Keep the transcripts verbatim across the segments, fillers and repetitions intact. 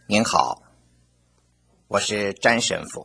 您好，我是詹神父。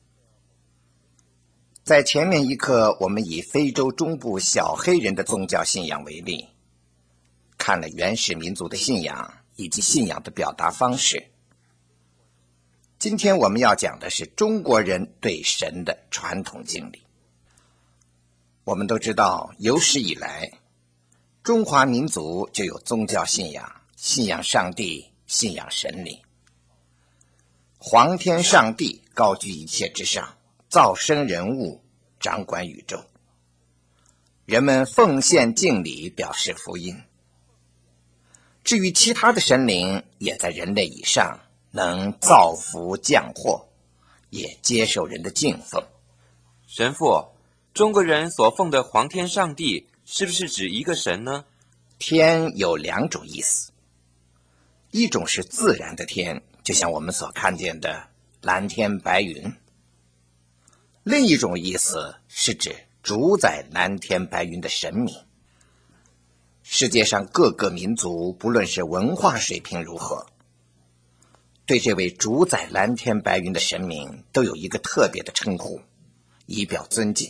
在前面一课，我们以非洲中部小黑人的宗教信仰为例，看了原始民族的信仰以及信仰的表达方式。今天我们要讲的是中国人对神的传统经历。我们都知道，有史以来，中华民族就有宗教信仰，信仰上帝，信仰神灵。皇天上帝高居一切之上，造生人物，掌管宇宙。人们奉献敬礼，表示福音。至于其他的神灵，也在人类以上，能造福降祸，也接受人的敬奉。 神父，中国人所奉的皇天上帝是不是指一个神呢？ 天有两种意思，一种是自然的天，就像我们所看见的蓝天白云。另一种意思是指主宰蓝天白云的神明。世界上各个民族，不论是文化水平如何，对这位主宰蓝天白云的神明都有一个特别的称呼，以表尊敬。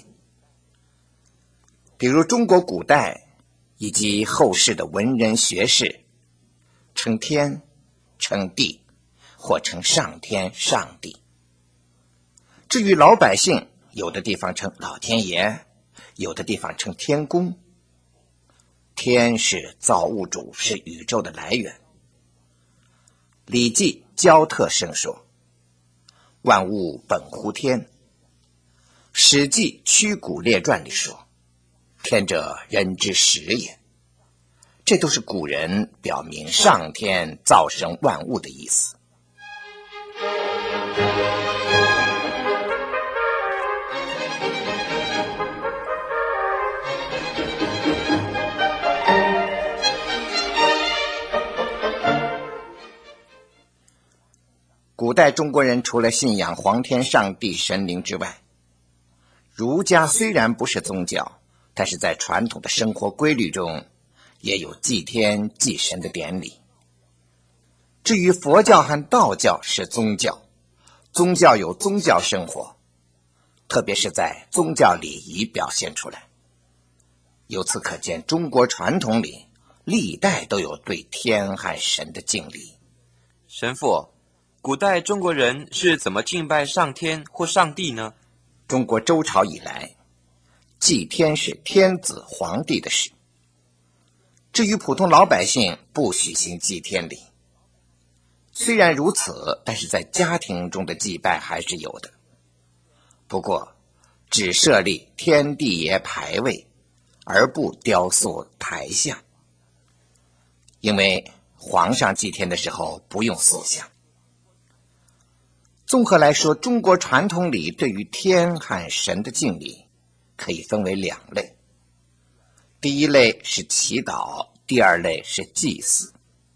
比如中国古代以及后世的文人学士，称天，称地，或称上天上帝。至于老百姓，有的地方称老天爷，有的地方称天公。天是造物主，是宇宙的来源。礼记交特生说，万物本乎天。史记屈古列传里说，天者人之始也。这都是古人表明上天造生万物的意思。古代中国人除了信仰皇天上帝神灵之外，儒家虽然不是宗教，但是在传统的生活规律中也有祭天祭神的典礼。至于佛教和道教是宗教，宗教有宗教生活，特别是在宗教礼仪表现出来。由此可见，中国传统里历代都有对天和神的敬礼。 神父，古代中国人是怎么敬拜上天或上帝呢？ 中国周朝以来，祭天是天子皇帝的事。至于普通老百姓，不许行祭天礼。虽然如此，但是在家庭中的祭拜还是有的。不过，只设立天地爷牌位，而不雕塑台像。因为皇上祭天的时候不用塑像。综合来说，中国传统里对于天和神的敬礼可以分为两类。第一类是祈祷，第二类是祭祀。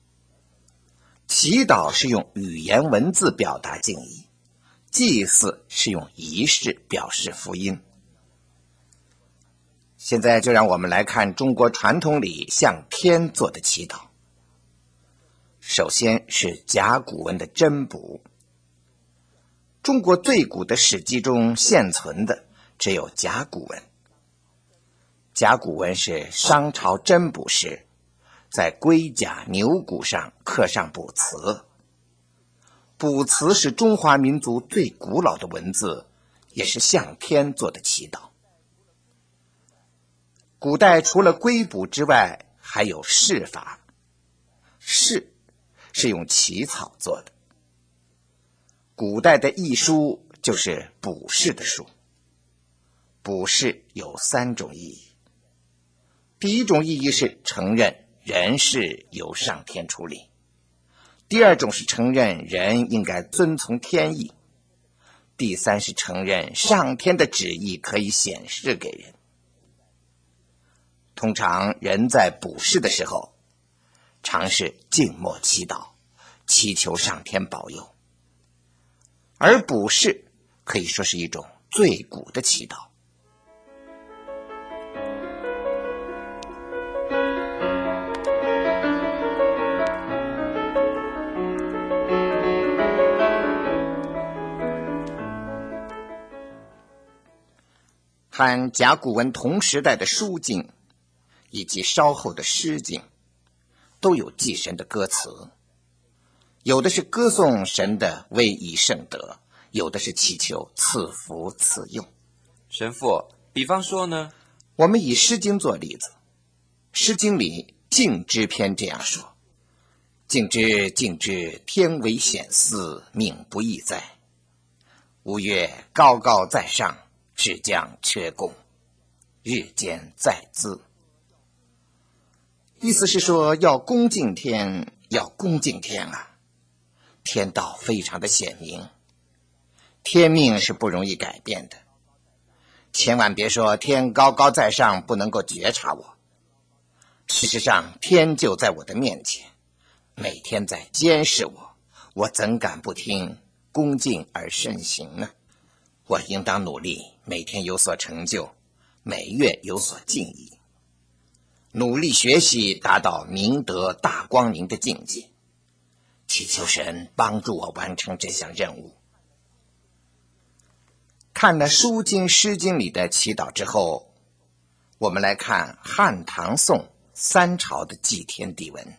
祈祷是用语言文字表达敬意，祭祀是用仪式表示福音。现在就让我们来看中国传统里向天做的祈祷。首先是甲骨文的真卜。中国最古的史记中现存的只有甲骨文。甲骨文是商朝真卜时在龟甲牛骨上刻上卜辞。卜辞是中华民族最古老的文字，也是向天做的祈祷。古代除了龟卜之外，还有筮法。筮是用起草做的。古代的易书就是卜筮的书。卜筮有三种意义。第一种意义是承认人事由上天处理。第二种是承认人应该遵从天意。第三是承认上天的旨意可以显示给人。通常人在卜筮的时候，常是静默祈祷，祈求上天保佑。而卜筮可以说是一种最古的祈祷。 和甲骨文同时代的书经以及稍后的诗经都有祭神的歌词，有的是歌颂神的威仪圣德，有的是祈求赐福赐佑。 神父，比方说呢？ 我们以诗经做例子，诗经里敬之篇这样说：敬之敬之，天为显祀，命不义哉。吾曰高高在上，至将缺供，日间在兹。意思是说要恭敬天，要恭敬天啊！天道非常的显明，天命是不容易改变的。千万别说天高高在上，不能够觉察我。事实上，天就在我的面前，每天在监视我，我怎敢不听，恭敬而慎行呢？我应当努力，每天有所成就，每月有所进益，努力学习，达到明德大光明的境界，祈求神帮助我完成这项任务。看了书经诗经里的祈祷之后，我们来看汉唐宋三朝的祭天地文。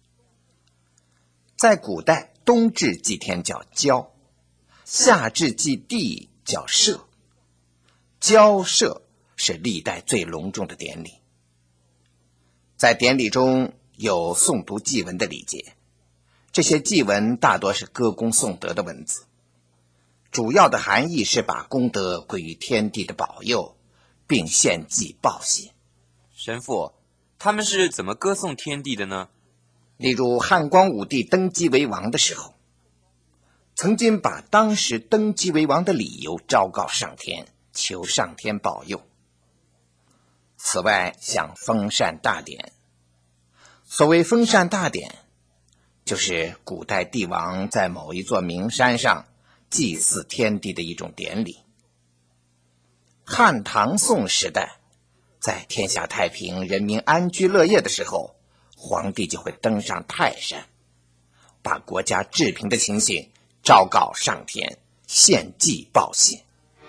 在古代，冬至祭天叫交，夏至祭地叫社。交社是历代最隆重的典礼，在典礼中有诵读祭文的礼节，这些祭文大多是歌功颂德的文字，主要的含义是把功德归于天地的保佑，并献祭报谢。 神父，他们是怎么歌颂天地的呢？ 例如汉光武帝登基为王的时候，曾经把当时登基为王的理由昭告上天，求上天保佑。此外，像封禅大典，所谓封禅大典，就是古代帝王在某一座名山上祭祀天地的一种典礼。汉唐宋时代，在天下太平、人民安居乐业的时候，皇帝就会登上泰山，把国家治平的情形昭告上天，献祭报谢。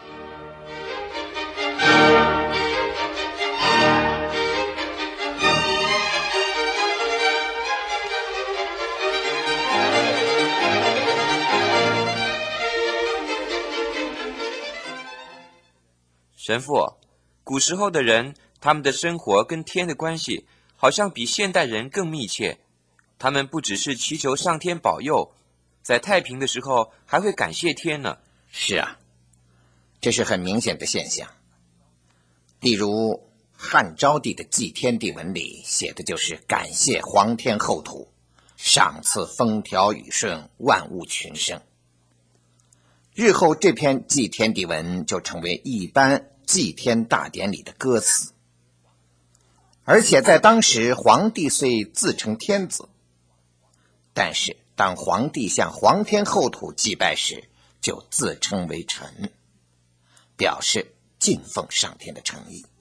神父，古时候的人，他们的生活跟天的关系好像比现代人更密切。他们不只是祈求上天保佑，在太平的时候还会感谢天呢。 是啊，这是很明显的现象。例如汉昭帝的祭天地文里写的就是感谢皇天厚土，赏赐风调雨顺，万物群生。日后这篇祭天地文就成为一般祭天大典里的歌词。而且在当时，皇帝虽自称天子，但是当皇帝向皇天厚土祭拜时，就自称为臣，表示敬奉上天的诚意。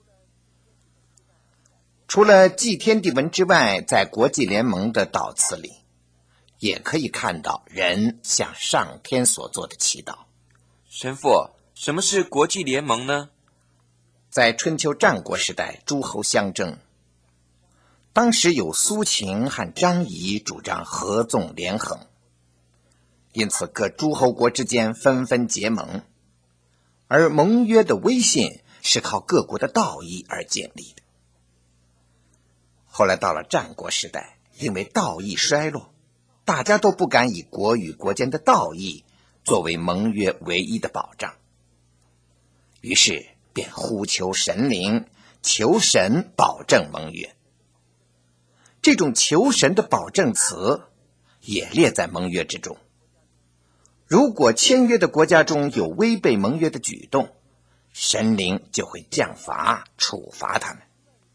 除了祭天地文之外，在国际联盟的悼词里也可以看到人向上天所做的祈祷。 神父，什么是国际联盟呢？ 在春秋战国时代，诸侯相争，当时有苏秦和张仪主张合纵连横，因此各诸侯国之间纷纷结盟，而盟约的威信是靠各国的道义而建立的。后来到了战国时代，因为道义衰落，大家都不敢以国与国间的道义作为盟约唯一的保障，于是便呼求神灵，求神保证盟约。这种求神的保证词也列在盟约之中。如果签约的国家中有违背盟约的举动，神灵就会降罚处罚他们。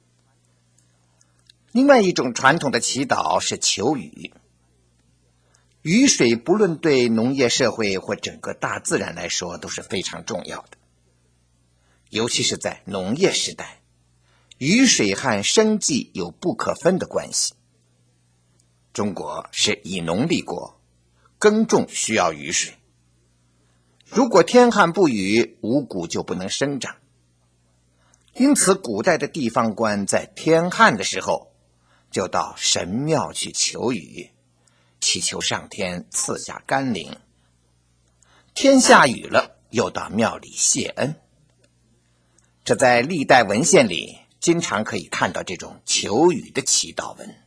另外一种传统的祈祷是求雨。雨水不论对农业社会或整个大自然来说都是非常重要的，尤其是在农业时代，雨水和生计有不可分的关系。中国是以农立国，耕种需要雨水，如果天旱不雨，五谷就不能生长。 因此古代的地方官在天旱的时候就到神庙去求雨，祈求上天赐下甘霖。天下雨了，又到庙里谢恩。这在历代文献里经常可以看到这种求雨的祈祷文。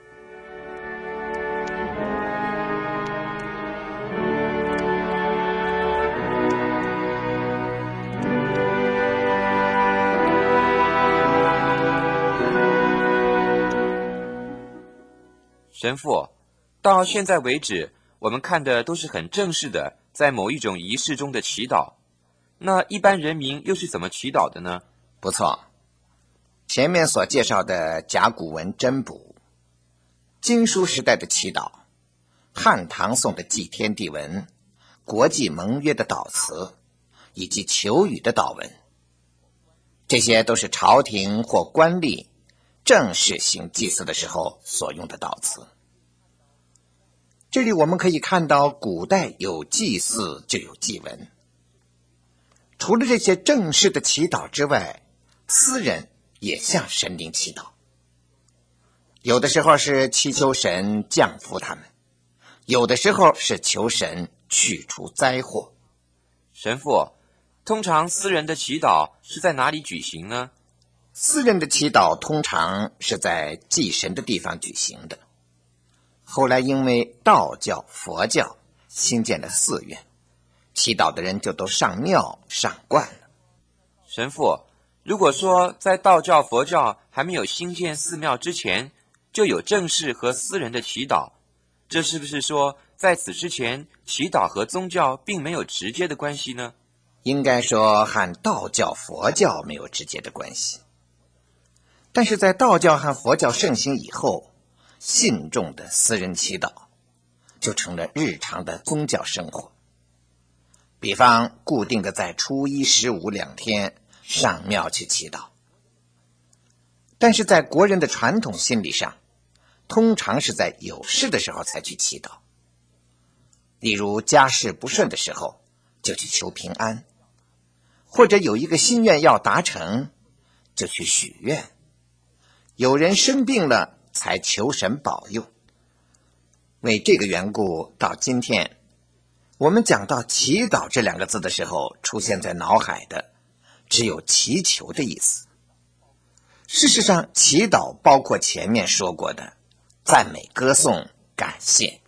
神父，到现在为止，我们看的都是很正式的，在某一种仪式中的祈祷。那一般人民又是怎么祈祷的呢？ 不错，前面所介绍的甲骨文真补、经书时代的祈祷、汉唐宋的祭天地文、国际盟约的祷词，以及求雨的祷文，这些都是朝廷或官吏正式行祭祀的时候所用的祷词。这里我们可以看到，古代有祭祀就有祭文。除了这些正式的祈祷之外，私人也向神灵祈祷。有的时候是祈求神降福他们，有的时候是求神去除灾祸。 神父，通常私人的祈祷是在哪里举行呢？ 私人的祈祷通常是在祭神的地方举行的。后来因为道教、佛教新建了寺院，祈祷的人就都上庙上惯了。 神父，如果说在道教、佛教还没有兴建寺庙之前，就有正式和私人的祈祷，这是不是说在此之前，祈祷和宗教并没有直接的关系呢？ 应该说和道教、佛教没有直接的关系。但是在道教和佛教盛行以后，信众的私人祈祷就成了日常的宗教生活。比方固定的在初一、十五两天上庙去祈祷。但是在国人的传统心理上，通常是在有事的时候才去祈祷。例如家事不顺的时候，就去求平安，或者有一个心愿要达成，就去许愿。有人生病了，才求神保佑。为这个缘故，到今天我们讲到祈祷这两个字的时候，出现在脑海的只有祈求的意思。事实上，祈祷包括前面说过的赞美、歌颂、感谢。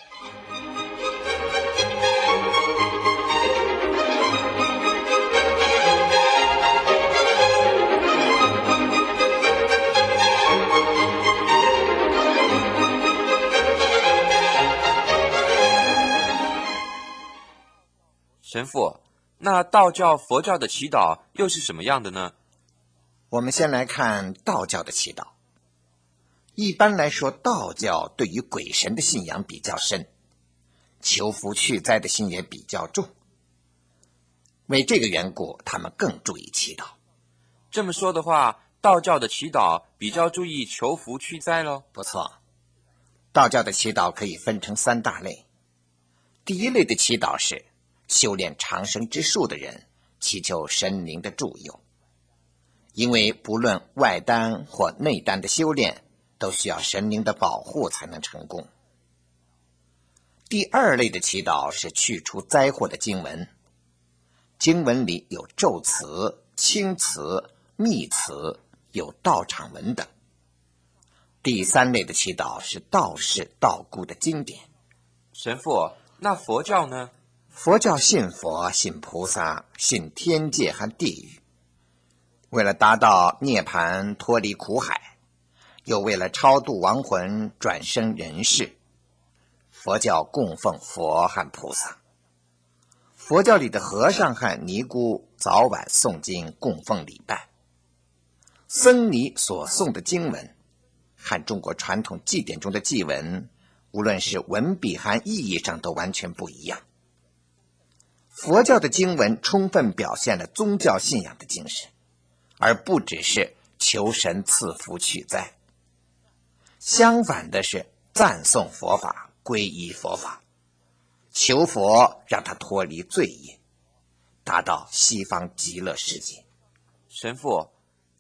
神父，那道教、佛教的祈祷又是什么样的呢？ 我们先来看道教的祈祷。一般来说，道教对于鬼神的信仰比较深，求福去灾的心也比较重。为这个缘故，他们更注意祈祷。 这么说的话，道教的祈祷比较注意求福去灾咯。 不错，道教的祈祷可以分成三大类。第一类的祈祷是修炼长生之术的人祈求神灵的助佑，因为不论外丹或内丹的修炼，都需要神灵的保护才能成功。第二类的祈祷是去除灾祸的经文，经文里有咒词、清词、密词，有道场文等。第三类的祈祷是道士、道姑的经典。 神父，那佛教呢？ 佛教信佛、信菩萨、信天界和地狱，为了达到涅槃脱离苦海，又为了超度亡魂转生人世，佛教供奉佛和菩萨。佛教里的和尚和尼姑早晚诵经供奉礼拜。僧尼所诵的经文和中国传统祭典中的祭文，无论是文笔和意义上都完全不一样。佛教的经文充分表现了宗教信仰的精神，而不只是求神赐福去灾。相反的是赞颂佛法、皈依佛法，求佛让他脱离罪业，达到西方极乐世界。 神父，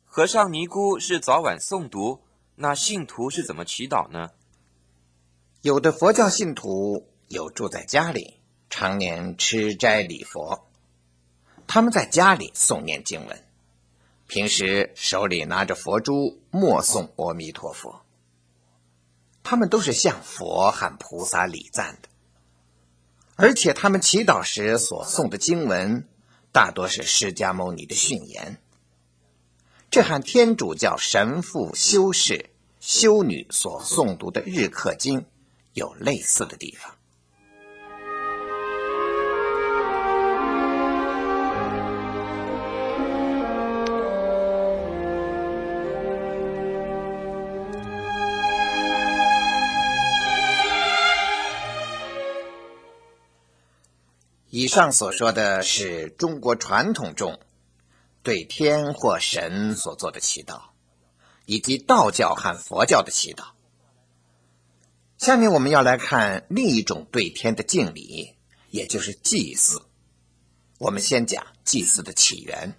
和尚尼姑是早晚诵读，那信徒是怎么祈祷呢？ 有的佛教信徒有住在家里，常年吃斋礼佛，他们在家里诵念经文，平时手里拿着佛珠默诵阿弥陀佛。他们都是向佛和菩萨礼赞的，而且他们祈祷时所诵的经文大多是释迦牟尼的训言，这和天主教神父、修士、修女所诵读的日课经有类似的地方。以上所说的是中国传统中对天或神所做的祈祷，以及道教和佛教的祈祷。下面我们要来看另一种对天的敬礼，也就是祭祀。我们先讲祭祀的起源。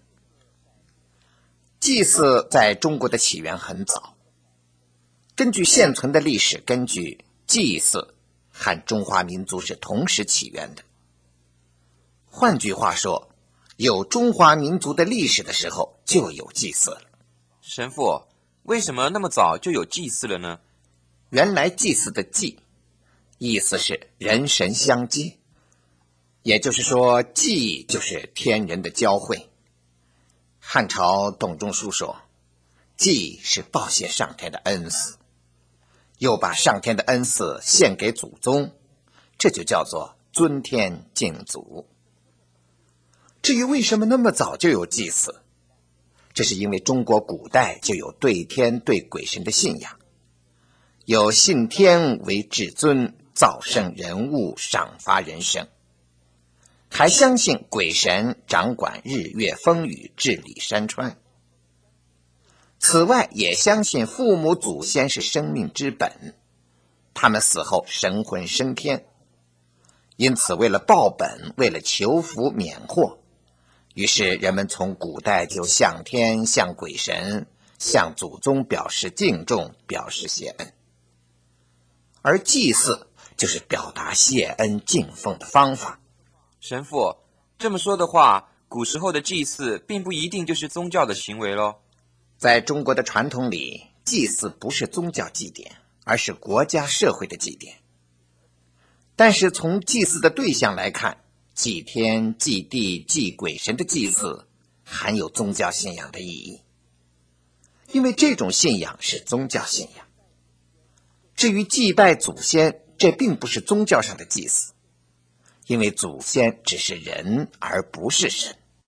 祭祀在中国的起源很早，根据现存的历史根据，祭祀和中华民族是同时起源的。换句话说，有中华民族的历史的时候就有祭祀了。 神父，为什么那么早就有祭祀了呢？ 原来祭祀的祭意思是人神相接，也就是说祭就是天人的交汇。汉朝董仲舒说，祭是报谢上天的恩赐，又把上天的恩赐献给祖宗，这就叫做尊天敬祖。至于为什么那么早就有祭祀，这是因为中国古代就有对天对鬼神的信仰，有信天为至尊，造圣人物，赏罚人生，还相信鬼神掌管日月风雨，治理山川。此外也相信父母祖先是生命之本，他们死后神魂升天，因此为了报本，为了求福免祸，于是人们从古代就向天、向鬼神、向祖宗表示敬重，表示谢恩。而祭祀就是表达谢恩敬奉的方法。 神父，这么说的话，古时候的祭祀并不一定就是宗教的行为咯。 在中国的传统里，祭祀不是宗教祭典，而是国家社会的祭典。但是从祭祀的对象来看，祭天、祭地、祭鬼神的祭祀含有宗教信仰的意义，因为这种信仰是宗教信仰。至于祭拜祖先，这并不是宗教上的祭祀，因为祖先只是人而不是神。